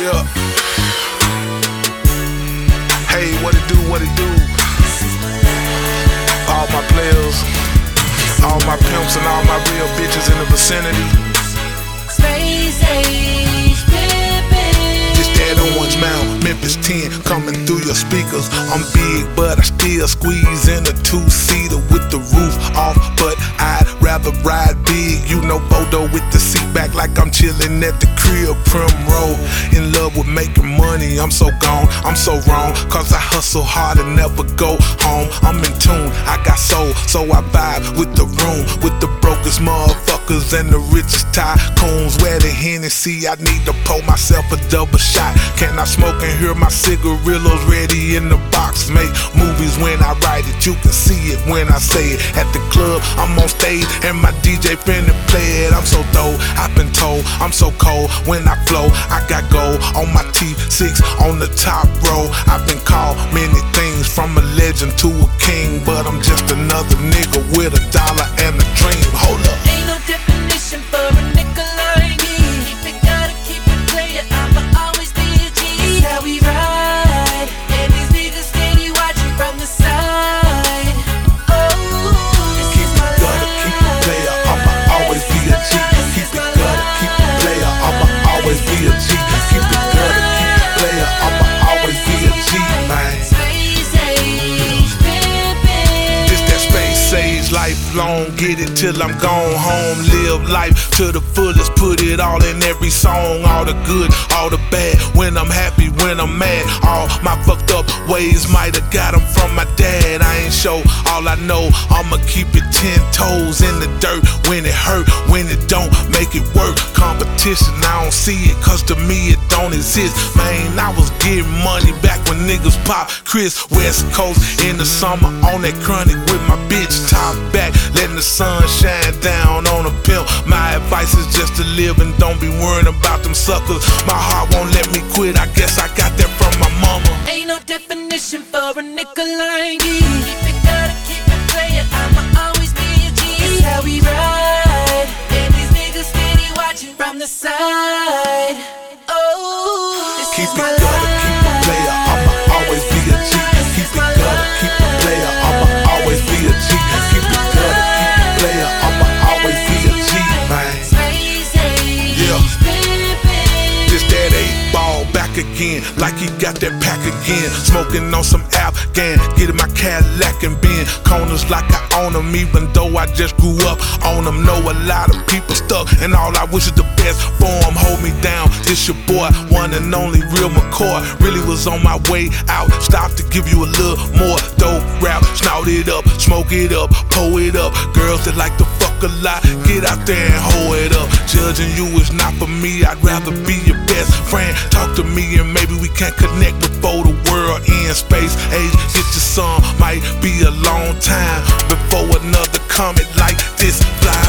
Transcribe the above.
Yeah. Hey, what it do, what it do? All my players, all my pimps and all my real bitches in the vicinity. Space age pimpin'. This that Orange Mound, Memphis 10 coming through your speakers. I'm big, but I still squeeze in a two-seater with the roof off. But I'd rather ride big, you know, Bodo with the seat back like I'm chillin' at the crib, Primrose. In love with making money, I'm so gone, I'm so wrong, cause I hustle hard and never go home. I'm in tune, I got soul, so I vibe with the room, with the brokest motherfuckers and the richest tycoons. Where the Hennessy, I need to pour myself a double shot. Can I smoke and hear my cigarillos ready in the box? Make movies when I write it, you can see it when I say it. At the club, I'm on stage and my DJ finna play it. I'm so dope, I've been told, I'm so cold when I flow. I got gold on my T6 on the top row. I've been called many things, from a legend to a king, but I'm just another nigga with $1 and a dream. Hold up. Ain't no definition for a nigga like me. Keep it, gotta keep it playin', I'ma always be a G. It's how we ride, and these niggas steady watching from the side. Oh, this is my Gotta keep it player, I'ma always be a G. Keep it gotta keep it player, I'ma always be a G. Keep it gotta keep it player, I'ma always be a G, man. Space age pimpin'. This that space age, lifelong, get it till I'm gone home. Live life to the fullest, put it all in every song. All the good, all the bad, when I'm happy, when I'm mad. All my fucked up ways might've got them from my dad. I ain't show, all I know, I'ma keep it 10 toes in the dirt. When it hurt, when it don't, make it work. Competition, I don't see it, cause to me it don't exist. Man, I was getting money back when niggas pop Chris. West Coast in the summer on that chronic with my bitch top back, letting the sun shine down on a pimp. My advice is just to live and don't be worrying about them suckers. My heart won't let me quit, I guess I got that from my mama. Ain't no definition for a nigga like me. Keep it, gotta keep it playin', I'ma always be a G. It's how we ride, and these niggas steady watching from the side. Oh, this Keep is it my gotta keep it player, I'ma always be a G. Keep it gotta keep it player, I'ma always be a G. Keep it gotta keep it player, I'ma always be a G, man. Space age Yeah. pimpin'. Just that 8-ball back again, like he got that pack again. Smoking on some Afghan, getting my Cadillac and bend corners like I own them, even though I just grew up on them. Know a lot of people stuck, and all I wish is the best for them. Hold me down, this your boy, one and only real McCoy. Really was on my way out, stopped to give you a little more dope rap. Snout it up, smoke it up, pull it up. Girls that like to fuck a lot, get out there and hold it up. Judging you is not for me, I'd rather be your best friend. Talk to me and maybe we can connect before the world ends. Space age, get your son, might be a long time before another comet like this fly